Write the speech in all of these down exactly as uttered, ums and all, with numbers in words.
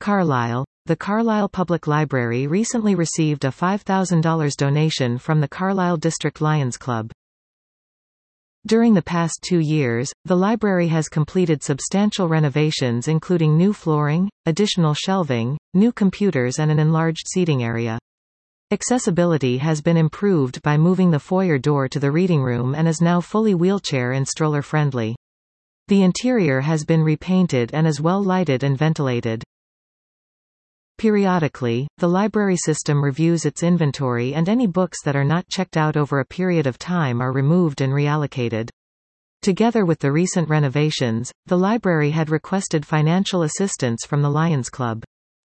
Carlisle. The Carlisle Public Library recently received a five thousand dollars donation from the Carlisle District Lions Club. During the past two years, the library has completed substantial renovations including new flooring, additional shelving, new computers and an enlarged seating area. Accessibility has been improved by moving the foyer door to the reading room and is now fully wheelchair and stroller friendly. The interior has been repainted and is well lighted and ventilated. Periodically, the library system reviews its inventory and any books that are not checked out over a period of time are removed and reallocated. Together with the recent renovations, the library had requested financial assistance from the Lions Club.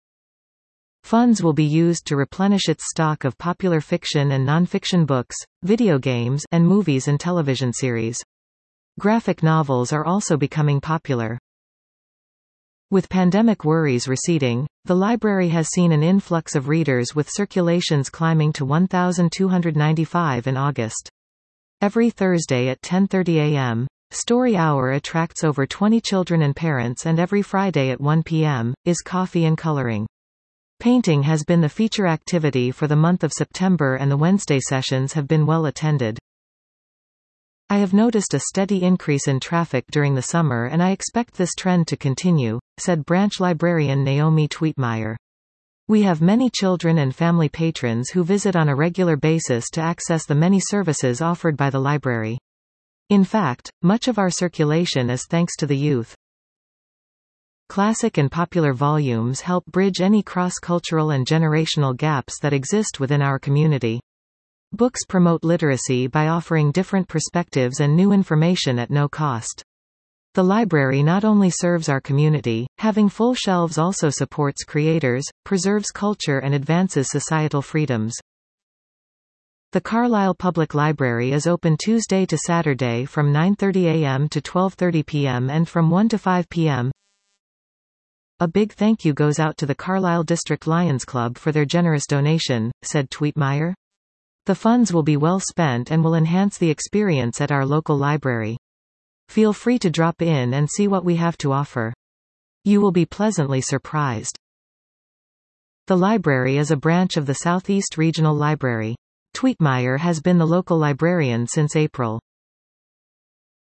Funds will be used to replenish its stock of popular fiction and nonfiction books, video games, and movies and television series. Graphic novels are also becoming popular. With pandemic worries receding, the library has seen an influx of readers with circulations climbing to one thousand two hundred ninety-five in August. Every Thursday at ten thirty a m, Story Hour attracts over twenty children and parents, and every Friday at one p m, is coffee and coloring. Painting has been the feature activity for the month of September and the Wednesday sessions have been well attended. I have noticed a steady increase in traffic during the summer and I expect this trend to continue, said branch librarian Naomi Tweetmeyer. We have many children and family patrons who visit on a regular basis to access the many services offered by the library. In fact, much of our circulation is thanks to the youth. Classic and popular volumes help bridge any cross-cultural and generational gaps that exist within our community. Books promote literacy by offering different perspectives and new information at no cost. The library not only serves our community, having full shelves also supports creators, preserves culture and advances societal freedoms. The Carlisle Public Library is open Tuesday to Saturday from nine thirty a m to twelve thirty p m and from one to five p m A big thank you goes out to the Carlisle District Lions Club for their generous donation, said Tweetmeyer. The funds will be well spent and will enhance the experience at our local library. Feel free to drop in and see what we have to offer. You will be pleasantly surprised. The library is a branch of the Southeast Regional Library. Tweetmeyer has been the local librarian since April.